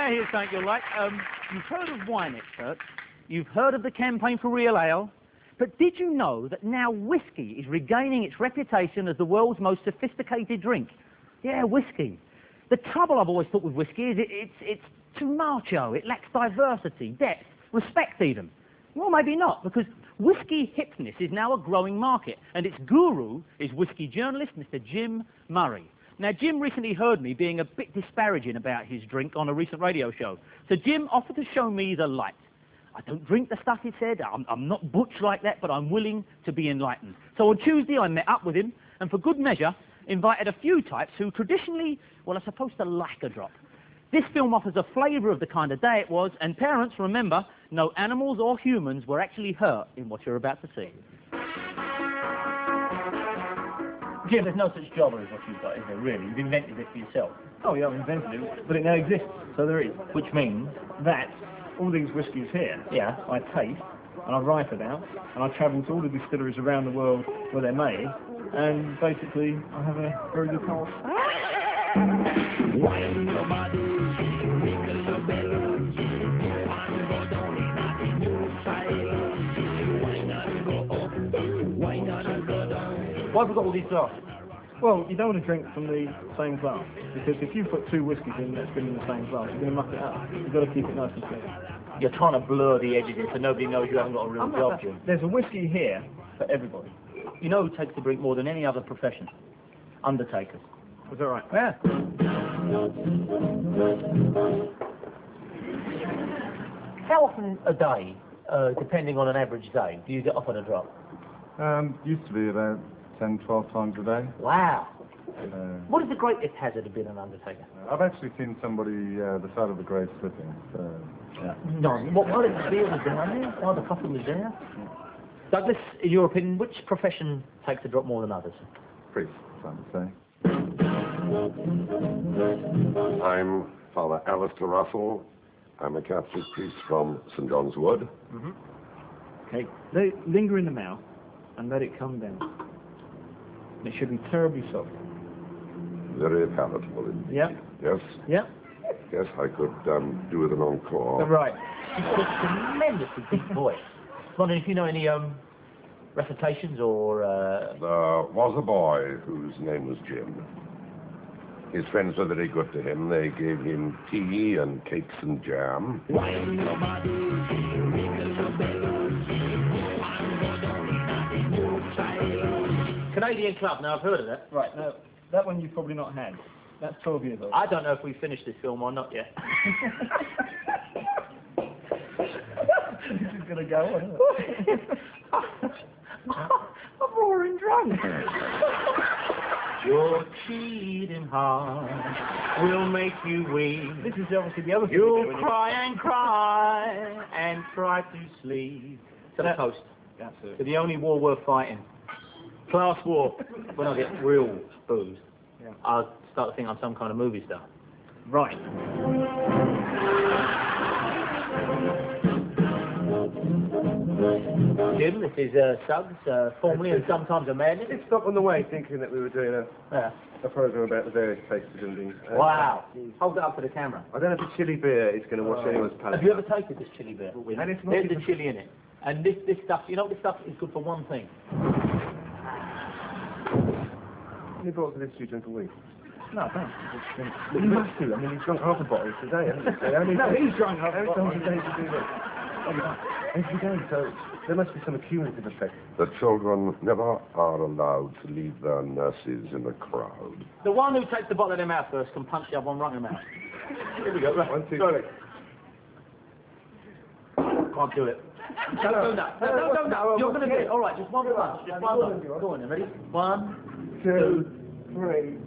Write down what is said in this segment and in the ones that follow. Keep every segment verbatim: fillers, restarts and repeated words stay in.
Now here's something you'll like. Um, you've heard of wine experts. You've heard of the campaign for real ale. But did you know that now whiskey is regaining its reputation as the world's most sophisticated drink? Yeah, whiskey. The trouble I've always thought with whiskey is it, it's, it's too macho. It lacks diversity, depth, respect even. Well, maybe not, because whiskey hipness is now a growing market, and its guru is whiskey journalist Mister Jim Murray. Now, Jim recently heard me being a bit disparaging about his drink on a recent radio show. So Jim offered to show me the light. I don't drink the stuff, he said. I'm, I'm not butch like that, but I'm willing to be enlightened. So on Tuesday, I met up with him, and for good measure, invited a few types who traditionally, well, are supposed to like a drop. This film offers a flavour of the kind of day it was, and parents, remember, no animals or humans were actually hurt in what you're about to see. Jim, there's no such job as what you've got, is there, really? You've invented it for yourself. Oh, yeah, I've invented it, but it now exists, so there is. Which means? That all these whiskies here, yeah, I taste, and I write about, and I travel to all the distilleries around the world where they're made, and basically, I have a very good pulse. Why have we got all these glasses? Well, you don't want to drink from the same glass, because if you put two whiskies in that's been in the same glass, you're going to muck it up. You've got to keep it nice and clean. You're trying to blur the edges in so nobody knows you haven't got a real job, Jim. There's a whiskey here for everybody. You know who takes the drink more than any other profession? Undertakers. Is that right? Yeah. How often a day, uh, depending on an average day, do you get offered a drop? Um, used to be about ten, twelve times a day. Wow. Uh, What is the greatest hazard of being an undertaker? I've actually seen somebody, uh, the side of the grave slipping. So, yeah. No. What, what the field was down there? While the coffin was there? Douglas, in your opinion, which profession takes a drop more than others? Priest, I would say. I'm Father Alistair Russell. I'm a Catholic priest from St John's Wood. Mm-hmm. Okay, let it linger in the mouth and let it come down. It should be terribly soft. Very palatable indeed. Yeah. Yes. Yeah. Yes, I could um, do with an encore. Right. She's got a tremendously deep voice. Wondering if you know any um, recitations or... Uh... There was a boy whose name was Jim. His friends were very good to him. They gave him tea and cakes and jam. Canadian Club, now I've heard of that. Right, now, that one you've probably not had. That's twelve years old. I don't know if we finished this film or not yet. This is going to go on, isn't it? I'm roaring drunk. Your cheating heart will make you weep. This is obviously the other thing. You'll cry and cry and try to sleep. To the coast. That's it. To the only war worth fighting. Class war. When I get real booze, yeah. I'll start to think I'm some kind of movie star. Right. Jim, this is uh, Suggs, uh, formerly and sometimes a madness. It stopped on the way thinking that we were doing a, Yeah. a program about the various tastes and things. Uh, Wow. Hold it up for the camera. I don't know if the chili beer is going to wash anyone's palate. Have you ever tasted this chili beer? And it's not There's even- the chili in it. And this, this stuff, you know, this stuff is good for one thing. You brought to this you drink a week. No, thanks. You must do. I mean, you've drunk half a bottle today, haven't you? So how many No, days- he's drunk half a How many bottle. times a day do you do this? Every day, so there must be some accumulative effect. The children never are allowed to leave their nurses in a crowd. The one who takes the bottle in their mouth first can punch the other one right in the mouth. Here we go. Right. One, two, Sorry. three. Can't do it. No, no, no, no, no, no, no. You're going to do it. All right, just one punch. Just one punch. Go on then, ready? One, Two, three.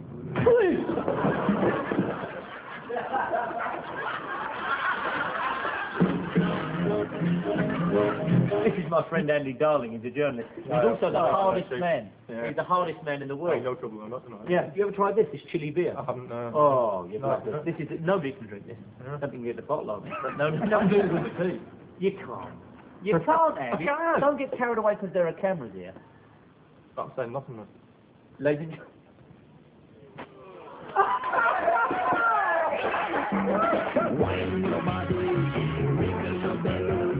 This is my friend Andy Darling. He's a journalist. He's also the hardest man. He's the hardest man in the world. No trouble, I'm not tonight. Yeah. Have you ever tried this? This chili beer. I haven't, uh... Oh, you've No, got no. this. This is nobody can drink this. I don't think you get the bottle of it. But no, no, no, do with it too. You can't. You can't, Andy. I can't. Don't get carried away because there are cameras here. I'm saying nothing, man. Ladies and Wine your body, wiggle your belly.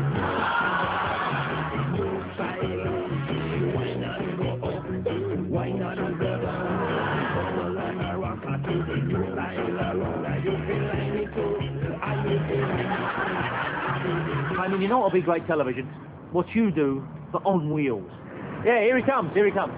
Move silent, wine and go up, wine and a brother. Bubble and a rock, I feel the new style around. You feel like me too, I feel like I mean, you know what'll be great television? What you do, but on wheels. Yeah, here he comes, here he comes.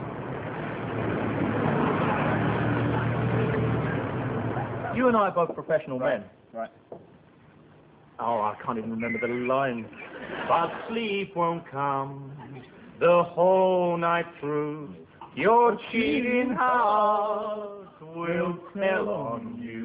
You and I are both professional men. Right. Oh, I can't even remember the line. But sleep won't come the whole night through. Your cheating heart will tell on you.